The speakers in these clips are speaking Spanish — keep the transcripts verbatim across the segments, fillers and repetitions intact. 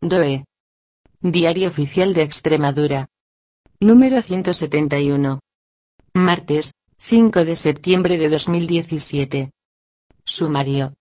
D O E. Diario Oficial de Extremadura. Número ciento setenta y uno. Martes, cinco de septiembre de dos mil diecisiete. Sumario.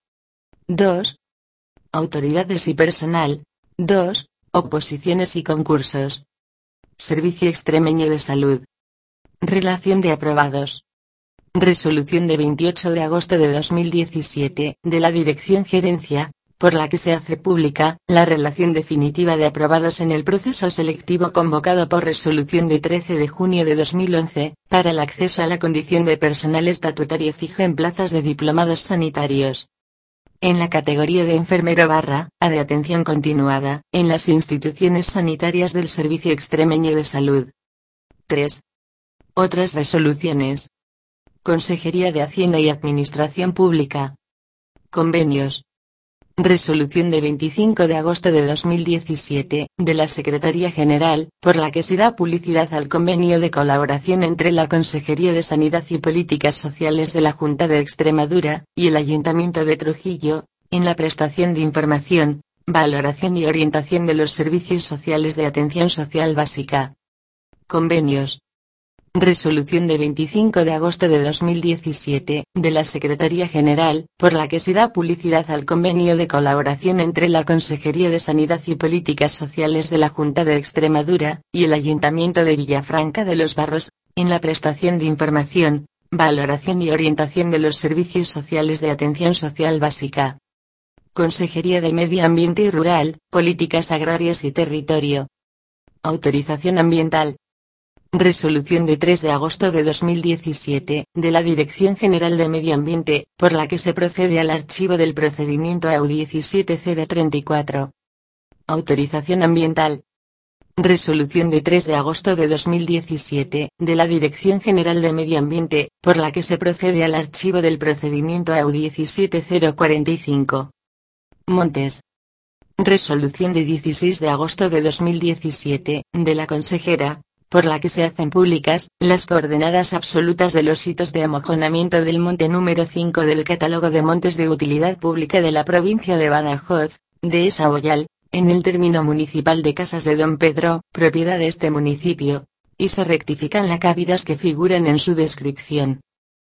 dos. Autoridades y personal. dos. Oposiciones y concursos. Servicio Extremeño de Salud. Relación de aprobados. Resolución de veintiocho de agosto de dos mil diecisiete, de la Dirección Gerencia, por la que se hace pública la relación definitiva de aprobados en el proceso selectivo convocado por resolución de trece de junio de dos mil once, para el acceso a la condición de personal estatutario fijo en plazas de diplomados sanitarios. En la categoría de enfermero barra A de atención continuada, en las instituciones sanitarias del Servicio Extremeño de Salud. tres. Otras resoluciones. Consejería de Hacienda y Administración Pública. Convenios. Resolución de veinticinco de agosto de dos mil diecisiete, de la Secretaría General, por la que se da publicidad al convenio de colaboración entre la Consejería de Sanidad y Políticas Sociales de la Junta de Extremadura, y el Ayuntamiento de Trujillo, en la prestación de información, valoración y orientación de los servicios sociales de atención social básica. Convenios. Resolución de veinticinco de agosto de dos mil diecisiete, de la Secretaría General, por la que se da publicidad al convenio de colaboración entre la Consejería de Sanidad y Políticas Sociales de la Junta de Extremadura, y el Ayuntamiento de Villafranca de los Barros, en la prestación de información, valoración y orientación de los servicios sociales de atención social básica. Consejería de Medio Ambiente y Rural, Políticas Agrarias y Territorio. Autorización ambiental. Resolución de tres de agosto de dos mil diecisiete, de la Dirección General de Medio Ambiente, por la que se procede al archivo del procedimiento A U diecisiete cero treinta y cuatro. Autorización ambiental. Resolución de tres de agosto de dos mil diecisiete, de la Dirección General de Medio Ambiente, por la que se procede al archivo del procedimiento A U diecisiete cero cuarenta y cinco. Montes. Resolución de dieciséis de agosto de dos mil diecisiete, de la consejera, por la que se hacen públicas las coordenadas absolutas de los sitios de amojonamiento del monte número cinco del Catálogo de Montes de Utilidad Pública de la provincia de Badajoz, de esa Boyal, en el término municipal de Casas de Don Pedro, propiedad de este municipio, y se rectifican las cabidas que figuran en su descripción.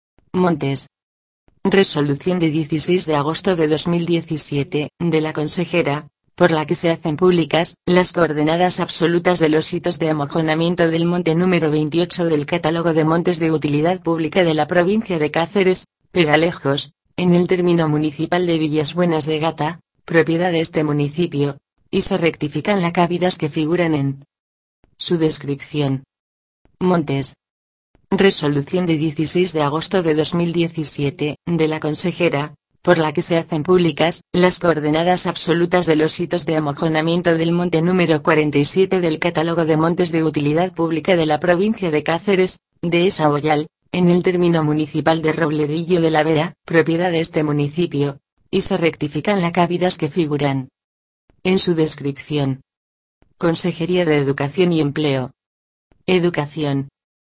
Montes. Resolución de dieciséis de agosto de dos mil diecisiete, de la consejera, por la que se hacen públicas las coordenadas absolutas de los sitios de amojonamiento del monte número veintiocho del Catálogo de Montes de Utilidad Pública de la provincia de Cáceres, Peralejos, en el término municipal de Villas Buenas de Gata, propiedad de este municipio, y se rectifican las cabidas que figuran en su descripción. Montes. Resolución de dieciséis de agosto de dos mil diecisiete, de la consejera, por la que se hacen públicas las coordenadas absolutas de los sitios de amojonamiento del monte número cuarenta y siete del Catálogo de Montes de Utilidad Pública de la provincia de Cáceres, de esa Boyal, en el término municipal de Robledillo de la Vera, propiedad de este municipio, y se rectifican las cabidas que figuran en su descripción. Consejería de Educación y Empleo. Educación.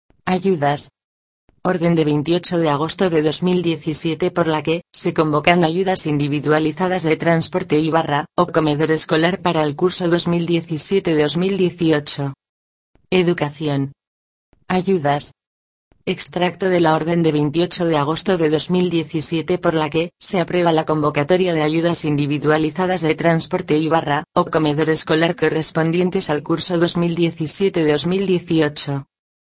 Ayudas. Orden de veintiocho de agosto de dos mil diecisiete por la que se convocan ayudas individualizadas de transporte y barra o comedor escolar para el curso dos mil diecisiete dos mil dieciocho. Educación. Ayudas. Extracto de la orden de veintiocho de agosto de dos mil diecisiete por la que se aprueba la convocatoria de ayudas individualizadas de transporte y barra o comedor escolar correspondientes al curso dos mil diecisiete dos mil dieciocho.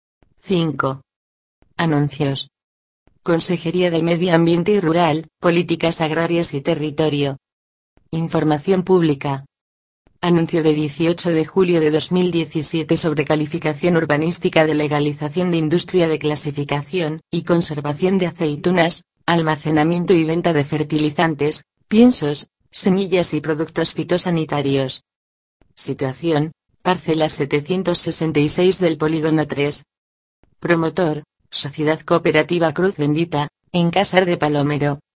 cinco. Anuncios. Consejería de Medio Ambiente y Rural, Políticas Agrarias y Territorio. Información pública. Anuncio de dieciocho de julio de dos mil diecisiete sobre calificación urbanística de legalización de industria de clasificación y conservación de aceitunas, almacenamiento y venta de fertilizantes, piensos, semillas y productos fitosanitarios. Situación: parcela setecientos sesenta y seis del polígono tres. Promotor: Sociedad Cooperativa Cruz Bendita, en Casar de Palomero.